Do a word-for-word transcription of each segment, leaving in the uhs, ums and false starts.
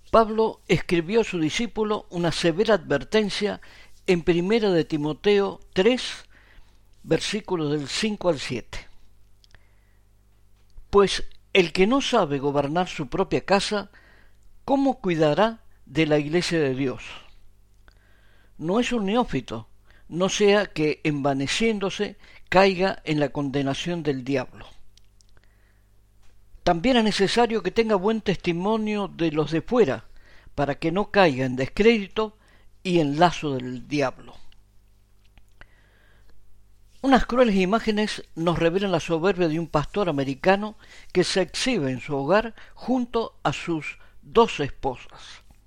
Pablo escribió a su discípulo una severa advertencia en primera de Timoteo tres, versículos del cinco al siete. Pues el que no sabe gobernar su propia casa, ¿cómo cuidará de la iglesia de Dios? No es un neófito, no sea que envaneciéndose caiga en la condenación del diablo. También es necesario que tenga buen testimonio de los de fuera, para que no caiga en descrédito y en lazo del diablo. Unas crueles imágenes nos revelan la soberbia de un pastor americano que se exhibe en su hogar junto a sus dos esposas.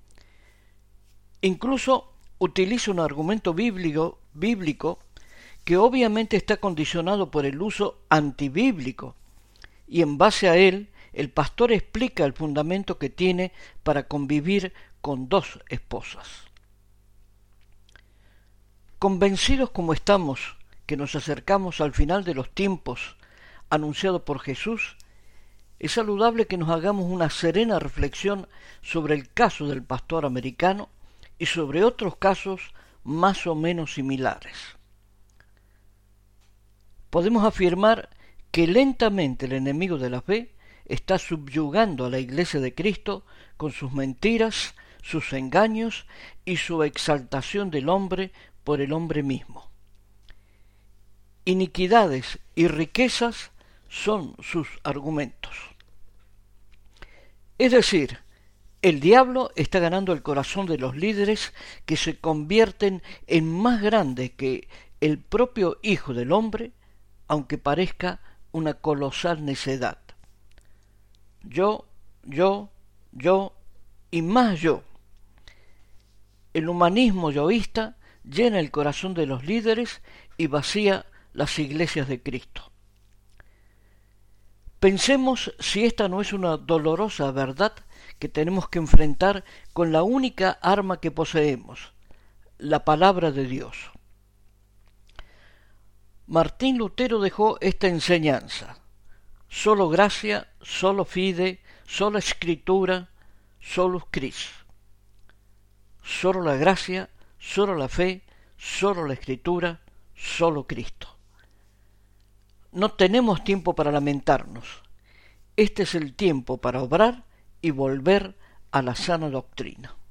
Incluso utiliza un argumento bíblico, bíblico que obviamente está condicionado por el uso antibíblico, y en base a él el pastor explica el fundamento que tiene para convivir con dos esposas. Convencidos como estamos que nos acercamos al final de los tiempos anunciado por Jesús, es saludable que nos hagamos una serena reflexión sobre el caso del pastor americano y sobre otros casos más o menos similares. Podemos afirmar que lentamente el enemigo de la fe está subyugando a la Iglesia de Cristo con sus mentiras, sus engaños y su exaltación del hombre por el hombre mismo. Iniquidades y riquezas son sus argumentos. Es decir, el diablo está ganando el corazón de los líderes que se convierten en más grandes que el propio Hijo del Hombre, aunque parezca una colosal necedad. Yo, yo, yo y más yo. El humanismo yoísta llena el corazón de los líderes y vacía las iglesias de Cristo. Pensemos si esta no es una dolorosa verdad que tenemos que enfrentar con la única arma que poseemos, la palabra de Dios. Martín Lutero dejó esta enseñanza: solo gracia, solo fide, sola escritura, solus Christ. Solo la gracia, solo la fe, solo la escritura, solo Cristo. No tenemos tiempo para lamentarnos. Este es el tiempo para obrar y volver a la sana doctrina.